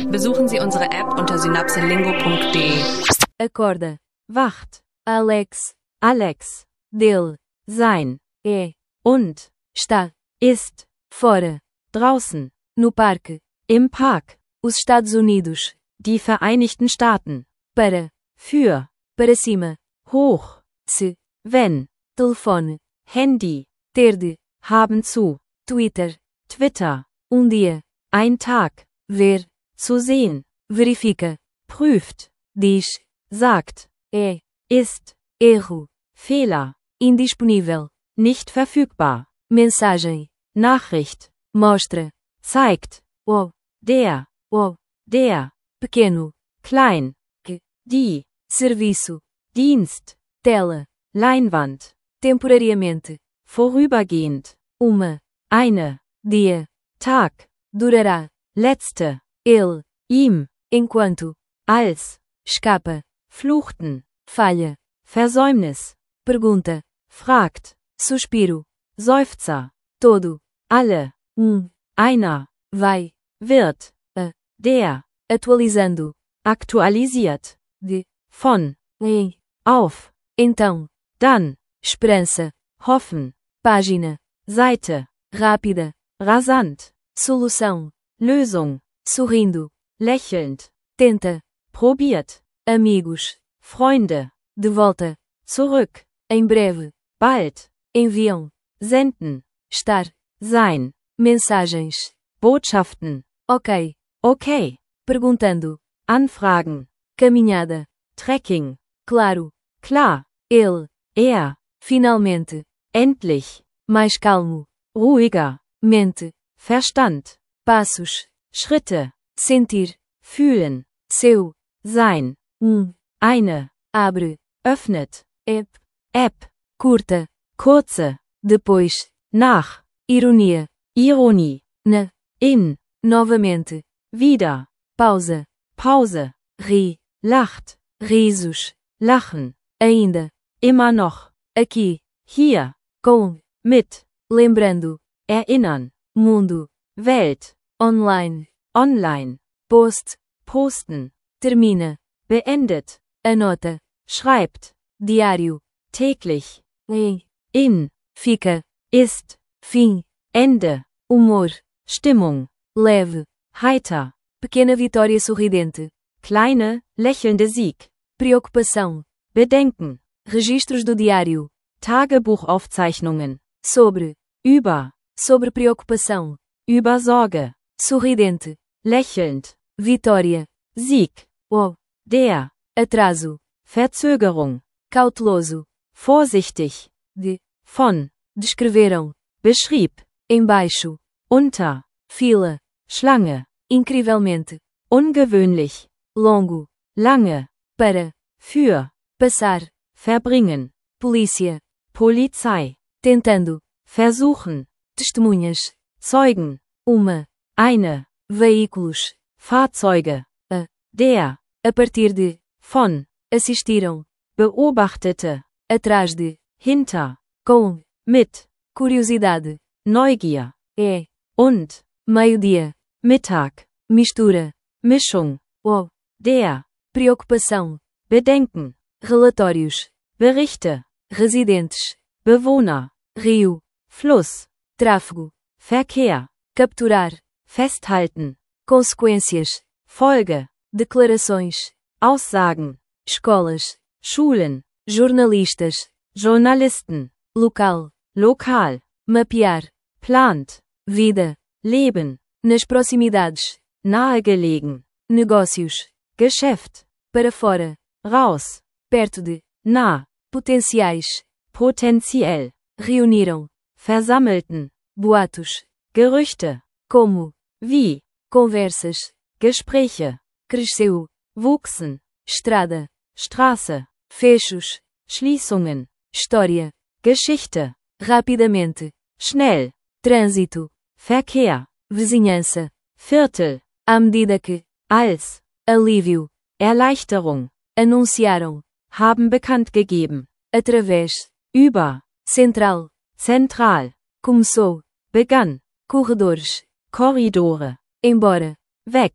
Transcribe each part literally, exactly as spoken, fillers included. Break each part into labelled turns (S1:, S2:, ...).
S1: Besuchen Sie unsere App unter synapselingo punkt de.
S2: Acorda. Wacht. Alex. Alex. Dele. Sein. É. Und. Está. Ist. Fora. Draußen. No parque. Im Park. Os Estados Unidos. Die Vereinigten Staaten. Para. Für. Para cima. Hoch. Se. Wenn. Telefone. Handy. Ter de. Haben zu. Twitter. Twitter. Um dia. Ein Tag. Ver. Zu sehen. Verifica. Prüft. Diz. Sagt. É. Ist. Erro. Fehler. Indisponível. Nicht verfügbar. Mensagem. Nachricht. Mostra. Zeigt. O. Der. O. Der. Pequeno. Klein. Que. Die. Serviço. Dienst. Tela. Leinwand. Temporariamente. Vorübergehend. Uma. Eine. Dia. Tag. Durará. Letzte. Ele. Ihm. Enquanto. Als. Escapa. Fluchten. Falha. Versäumnis. Pergunta. Fragt. Suspiro. Seufzer. Todo. Alle. Um. Einer. Vai. Wird. A. Der. Atualizando. Aktualisiert. De. Von. Em. Auf. Então. Dann. Esperança. Hoffen. Página. Seite. Rápida. Rasant. Solução. Lösung. Sorrindo. Lächelnd. Tenta. Probiert. Amigos. Freunde. De volta. Zurück. Em breve. Bald. Enviam. Senden. Estar. Sein. Mensagens. Botschaften. Ok. Ok. Perguntando. Anfragen. Caminhada. Trekking. Claro. Klar. Ele. Er. Finalmente. Endlich. Mais calmo. Ruhiger. Mente. Verstand. Passos. Schritte. Sentir. Fühlen. Seu. Sein. Um. Eine. Abre. Öffnet. App. App. Curta. Kurze. Depois. Nach. Ironia. Ironie. Na. In. Novamente. Wieder. Pausa. Pause. Ri. Lacht. Risos. Lachen. Ainda. Immer noch. Aqui. Hier. Com. Mit. Lembrando. Erinnern. Mundo. Welt. Online. Online. Post. Posten. Termina. Beendet. Anota. Schreibt. Diário. Täglich. Em. In. Fica. Ist. Fim. Ende. Humor. Stimmung. Leve. Heiter. Pequena vitória sorridente. Kleine, lächelnde Sieg. Preocupação. Bedenken. Registros do diário. Tagebuchaufzeichnungen. Sobre. Über. Sobre preocupação. Über Sorge. Sorridente. Lächelnd. Vitória. Sieg. O. Der. Atraso. Verzögerung. Cauteloso. Vorsichtig. De. Von. Descreveram. Beschrieb. Embaixo. Unter. Fila. Schlange. Incrivelmente. Ungewöhnlich. Longo. Lange. Para. Für. Passar. Verbringen. Polícia. Polizei. Tentando. Versuchen. Testemunhas. Zeugen. Uma. Eine. Veículos. Fahrzeuge. A. Der. A partir de. Von. Assistiram. Beobachtete. Atrás de. Hinter. Com. Mit. Curiosidade. Neugier. É. Und. Meio-dia. Mittag. Mistura. Mischung. O. Der. Preocupação. Bedenken. Relatórios. Berichte. Residentes. Bewohner. Rio. Fluss. Tráfego. Verkehr. Capturar. Festhalten. Consequências. Folge. Declarações. Aussagen. Escolas. Schulen. Jornalistas. Journalisten. Local. Lokal. Mapear. Plant. Vida. Leben. Nas proximidades. Nahegelegen. Negócios. Geschäft. Para fora. Raus. Perto de. Nah. Potenciais. Potenziell. Reuniram. Versammelten. Boatos. Gerüchte. Como. Wie. Conversas. Gespräche. Cresceu. Wuchsen. Estrada. Straße. Fechos. Schließungen. História. Geschichte. Rapidamente. Schnell. Trânsito. Verkehr. Vizinhança. Viertel. À medida que. Als. Alívio. Erleichterung. Anunciaram. Haben bekannt gegeben. Através. Über. Central. Zentral. Começou. Begann. Corredores. Korridore. Embora. Weg.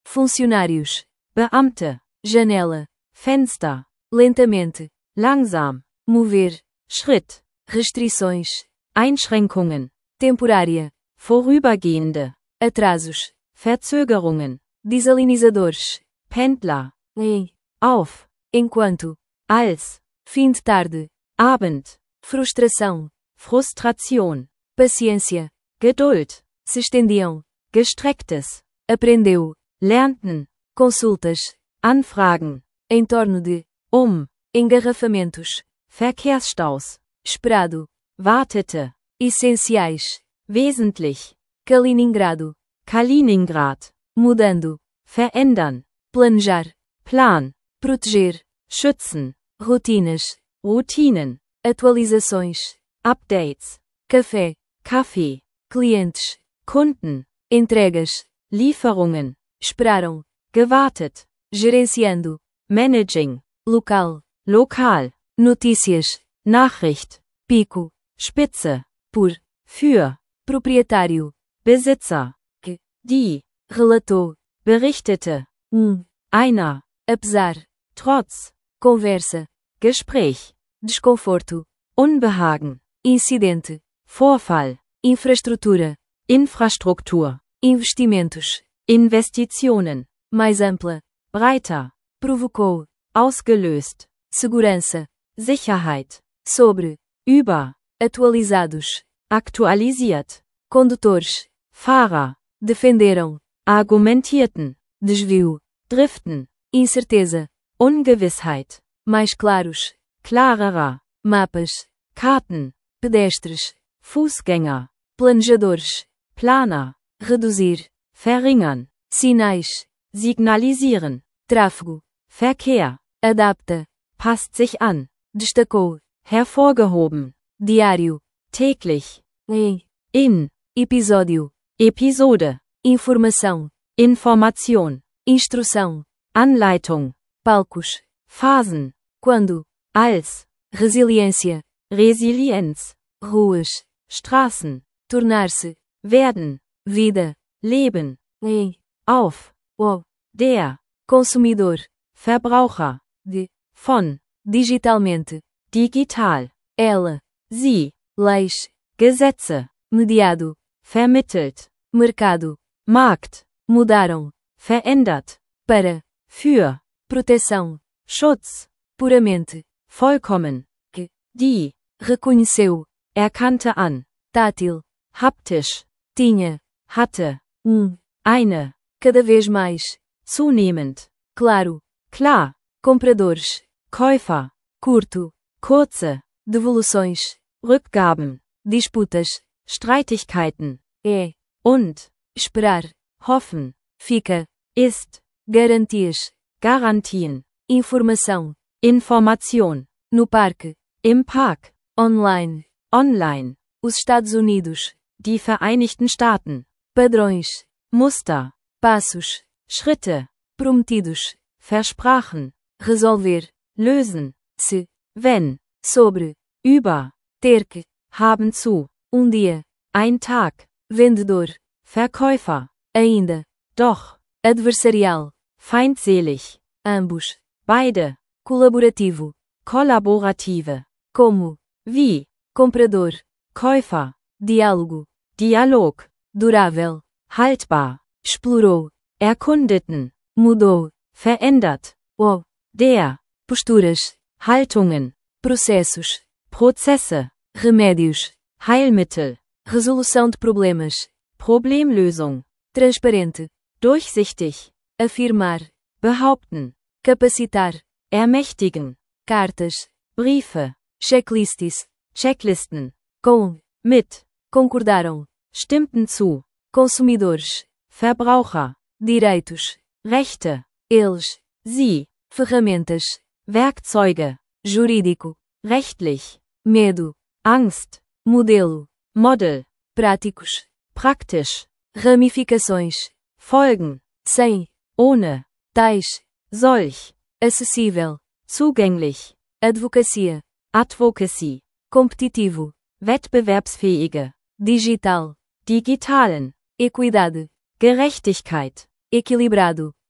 S2: Funcionários.
S3: Beamte.
S2: Janela.
S3: Fenster.
S2: Lentamente.
S3: Langsam.
S2: Mover.
S3: Schritt.
S2: Restrições.
S3: Einschränkungen.
S2: Temporária.
S3: Vorübergehende.
S2: Atrasos.
S3: Verzögerungen.
S2: Desalinizadores.
S3: Pendler.
S2: Em.
S3: Auf.
S2: Enquanto.
S3: Als.
S2: Fim de tarde.
S3: Abend.
S2: Frustração.
S3: Frustration.
S2: Paciência.
S3: Geduld.
S2: Se estendiam.
S3: Gestrecktes.
S2: Aprendeu.
S3: Lernten.
S2: Consultas.
S3: Anfragen.
S2: Em torno de.
S3: Um.
S2: Engarrafamentos.
S3: Verkehrsstaus.
S2: Esperado.
S3: Wartete.
S2: Essenciais.
S3: Wesentlich.
S2: Kaliningrado.
S3: Kaliningrad.
S2: Mudando.
S3: Verändern.
S2: Planejar.
S3: Plan.
S2: Proteger.
S3: Schützen.
S2: Rotinas.
S3: Routinen.
S2: Atualizações.
S3: Updates.
S2: Café.
S3: Kaffee.
S2: Clientes.
S3: Kunden.
S2: Entregas.
S3: Lieferungen.
S2: Esperaram.
S3: Gewartet.
S2: Gerenciando.
S3: Managing.
S2: Local.
S3: Lokal.
S2: Notícias.
S3: Nachricht.
S2: Pico.
S3: Spitze.
S2: Por.
S3: Für.
S2: Proprietário.
S3: Besitzer.
S2: Que.
S3: Die.
S2: Relatou.
S3: Berichtete.
S2: Um.
S3: Einer.
S2: Apesar.
S3: Trotz.
S2: Conversa.
S3: Gespräch.
S2: Desconforto.
S3: Unbehagen.
S2: Incidente.
S3: Vorfall.
S2: Infraestrutura.
S3: Infrastruktur.
S2: Investimentos.
S3: Investitionen.
S2: Mais ampla.
S3: Breiter.
S2: Provocou.
S3: Ausgelöst.
S2: Segurança.
S3: Sicherheit.
S2: Sobre.
S3: Über.
S2: Atualizados.
S3: Aktualisiert.
S2: Condutores.
S3: Fahrer.
S2: Defenderam.
S3: Argumentierten.
S2: Desvio.
S3: Driften.
S2: Incerteza.
S3: Ungewissheit.
S2: Mais claros.
S3: Klarerer.
S2: Mapas.
S3: Karten.
S2: Pedestres.
S3: Fußgänger.
S2: Planejadores.
S3: Planer.
S2: Reduzir.
S3: Verringern.
S2: Sinais.
S3: Signalisieren.
S2: Tráfego.
S3: Verkehr.
S2: Adapta.
S3: Passt sich an.
S2: Destacou.
S3: Hervorgehoben.
S2: Diário.
S3: Täglich.
S2: Em.
S3: In.
S2: Episódio.
S3: Episode.
S2: Informação.
S3: Information.
S2: Instrução.
S3: Anleitung.
S2: Palcos.
S3: Phasen.
S2: Quando.
S3: Als.
S2: Resiliência.
S3: Resilienz.
S2: Ruas.
S3: Straßen.
S2: Tornar-se.
S3: Werden.
S2: Vida.
S3: Leben.
S2: Em.
S3: Auf.
S2: O.
S3: Der.
S2: Consumidor.
S3: Verbraucher.
S2: De.
S3: Von.
S2: Digitalmente.
S3: Digital.
S2: Ela.
S3: Sie.
S2: Leis.
S3: Gesetze.
S2: Mediado.
S3: Vermittelt.
S2: Mercado.
S3: Markt.
S2: Mudaram.
S3: Verändert.
S2: Para.
S3: Für.
S2: Proteção.
S3: Schutz.
S2: Puramente.
S3: Vollkommen.
S2: Que.
S3: Die.
S2: Reconheceu.
S3: Erkannte an.
S2: Tátil.
S3: Haptisch.
S2: Tinha.
S3: Hatte.
S2: Um.
S3: Eine.
S2: Cada vez mais.
S3: Zunehmend.
S2: Claro.
S3: Klar.
S2: Compradores.
S3: Käufer.
S2: Curto.
S3: Kurze.
S2: Devoluções.
S3: Rückgaben.
S2: Disputas.
S3: Streitigkeiten.
S2: É.
S3: Und.
S2: Esperar.
S3: Hoffen.
S2: Fica.
S3: Ist.
S2: Garantias.
S3: Garantien.
S2: Informação.
S3: Information.
S2: No parque.
S3: Im Park.
S2: Online.
S3: Online.
S2: Os Estados Unidos.
S3: Die Vereinigten Staaten.
S2: Padrões.
S3: Muster.
S2: Passos.
S3: Schritte.
S2: Prometidos.
S3: Versprachen.
S2: Resolver.
S3: Lösen.
S2: Se.
S3: Wenn.
S2: Sobre.
S3: Über.
S2: Ter que.
S3: Haben zu.
S2: Um dia.
S3: Ein Tag.
S2: Vendedor.
S3: Verkäufer.
S2: Ainda.
S3: Doch.
S2: Adversarial.
S3: Feindselig.
S2: Ambos.
S3: Beide.
S2: Colaborativo.
S3: Kollaborative.
S2: Como.
S3: Wie.
S2: Comprador.
S3: Käufer.
S2: Diálogo.
S3: Dialog.
S2: Durável.
S3: Haltbar.
S2: Explorou.
S3: Erkundeten.
S2: Mudou.
S3: Verändert.
S2: O.
S3: Der.
S2: Posturas.
S3: Haltungen.
S2: Processos.
S3: Prozesse.
S2: Remédios.
S3: Heilmittel.
S2: Resolução de problemas.
S3: Problemlösung.
S2: Transparente.
S3: Durchsichtig.
S2: Afirmar.
S3: Behaupten.
S2: Capacitar.
S3: Ermächtigen.
S2: Cartas.
S3: Briefe.
S2: Checklists.
S3: Checklisten.
S2: Com.
S3: Mit.
S2: Concordaram.
S3: Stimmten zu.
S2: Consumidores.
S3: Verbraucher.
S2: Direitos.
S3: Rechte.
S2: Eles.
S3: Sie.
S2: Ferramentas.
S3: Werkzeuge.
S2: Jurídico.
S3: Rechtlich.
S2: Medo.
S3: Angst.
S2: Modelo.
S3: Model.
S2: Práticos.
S3: Praktisch.
S2: Ramificações.
S3: Folgen.
S2: Sem.
S3: Ohne.
S2: Tais.
S3: Solch.
S2: Acessível.
S3: Zugänglich.
S2: Advocacia.
S3: Advocacy.
S2: Competitivo.
S3: Wettbewerbsfähige.
S2: Digital.
S3: Digitalen.
S2: Equidade.
S3: Gerechtigkeit.
S2: Equilibrado.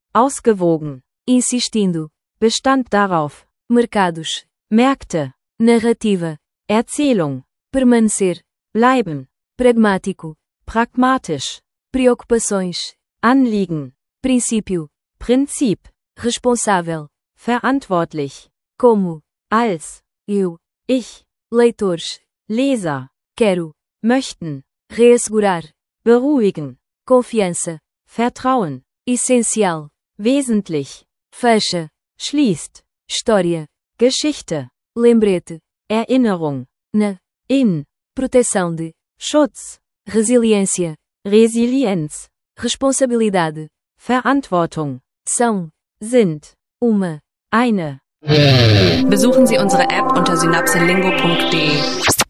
S3: Ausgewogen.
S2: insistindo,
S3: Bestand darauf.
S2: mercados,
S3: Märkte.
S2: narrativa,
S3: Erzählung.
S2: permanecer,
S3: Bleiben.
S2: pragmático,
S3: Pragmatisch.
S2: preocupações,
S3: Anliegen.
S2: princípio,
S3: Prinzip.
S2: responsável,
S3: Verantwortlich.
S2: como,
S3: Als.
S2: eu,
S3: Ich.
S2: leitores,
S3: Leser.
S2: quero,
S3: Möchten.
S2: reassegurar,
S3: Beruhigen.
S2: confiança,
S3: Vertrauen.
S2: essencial,
S3: Wesentlich.
S2: fecha,
S3: Schließt.
S2: história,
S3: Geschichte.
S2: lembrete,
S3: Erinnerung.
S2: na,
S3: In.
S2: proteção de,
S3: Schutz.
S2: resiliência,
S3: Resilienz.
S2: responsabilidade,
S3: Verantwortung.
S2: são,
S3: Sind.
S2: uma.
S3: Eine.
S1: Besuchen Sie unsere App unter synapselingo punkt de.